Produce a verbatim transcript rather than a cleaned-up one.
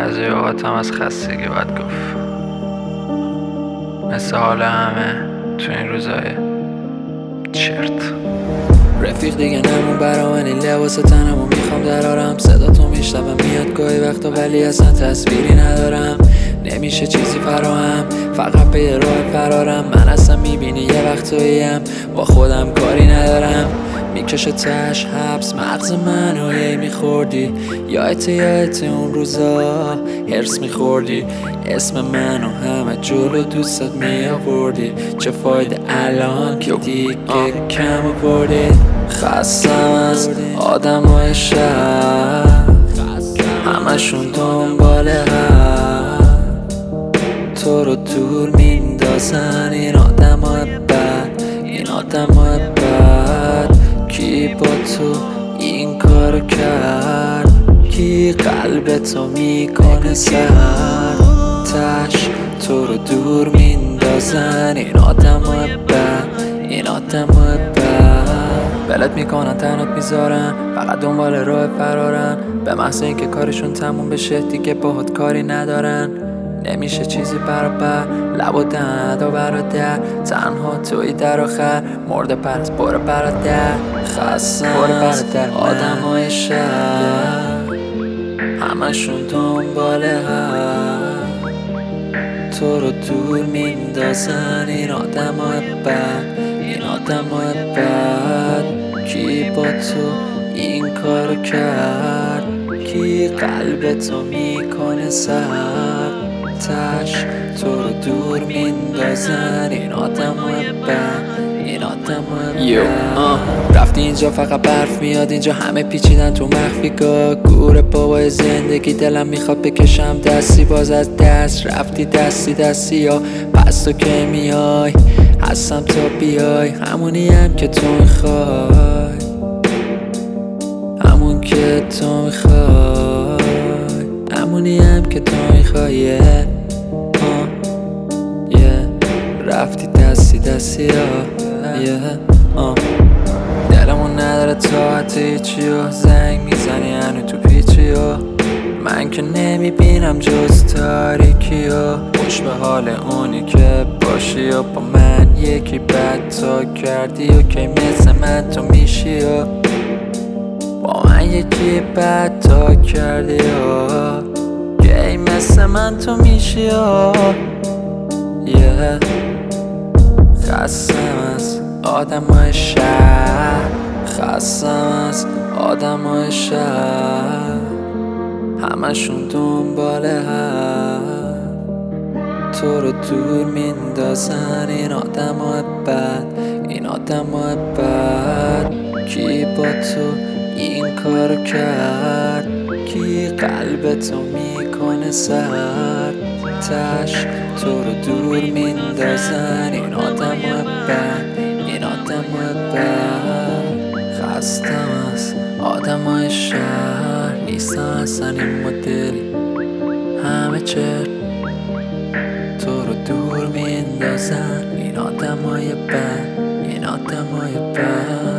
بعضی اوقات هم از خستگی باید گفت، مثل حال همه تو این روزای چرت. رفیق دیگه نمون برا من، این لباس تنمو میخوام درارم. صدا تو میشنوم میاد گاهی وقتا ولی اصلا تصویری ندارم. نمیشه چیزی فراهم، فقط به راه فرارم. من اصلا میبینی یه وقتاییم با خودم کاری ندارم. میکشه تش حبس مغز منو هی میخوردی. یادت یادت اون روزا هرس میخوردی. اسم منو همه جلو دوستت میآوردی. چه فایده الان که دیگه کم آوردی. خستم از آدمای شهر، همشون دنبال هم تو رو دور میندازن. این آدمای بد، این آدمای بد. کی با تو این کارو کرد؟ کی قلب تو میکنه سرد؟ تش تو رو دور میندازن. این آدمای بد، این آدمای بد. ولت میکنن تنت میذارن، فقط دنبال راه فرارن. به محض اینکه کارشون تموم بشه دیگه باهات کاری ندارن. نمیشه چیزی برابر، لب و دهن و برادر. تنها توی در آخر، مرده پرست برو برادر. خستم از آدمای شهر، همشون دنبال هم تو رو دور میندازن. این آدمای بد، این آدمای بد. کی با تو این کارو کرد؟ کی قلب تو میکنه سرد؟ تش تو رو دور میندازن. این آدمای بد، این آدمای بد. رفتی اینجا فقط برف میاد، اینجا همه پیچیدن تو مخفیگاه. گور بابای زندگی دلم میخواد بکشم دستی باز از دست. رفتی دستی دستی یا پس تو که میای؟ هستم تا بیای، همونی هم که تو میخوای، همون که تو میخوای، همونی هم که تو میخوای. رفتی دستی دستی ها، دلمون نداره طاقت هیچی و زنگ میزنی هنو تو پیچی و من که نمیبینم جز تاریکی و خوش به حال اونی که باشی و با من یکی بد تا کردی و که مثل من تو میشی و با من یکی بد تا کردی و که مثل من تو میشی و yeah. خستم از آدمای شهر، خستم از آدمای شهر، همشون دنبال هم تو رو دور میندازن. این آدمای بد، این آدمای بد. کی با تو این کارو کرد؟ کی قلب تو میکنه سرد؟ تش تو رو دور میندازن. این آدمای بد، این آدمای بد. خستم از آدمای شهر، نیستم اصلا این مدلی همه چرت تو رو دور میندازن. این آدمای بد، این آدمای بد.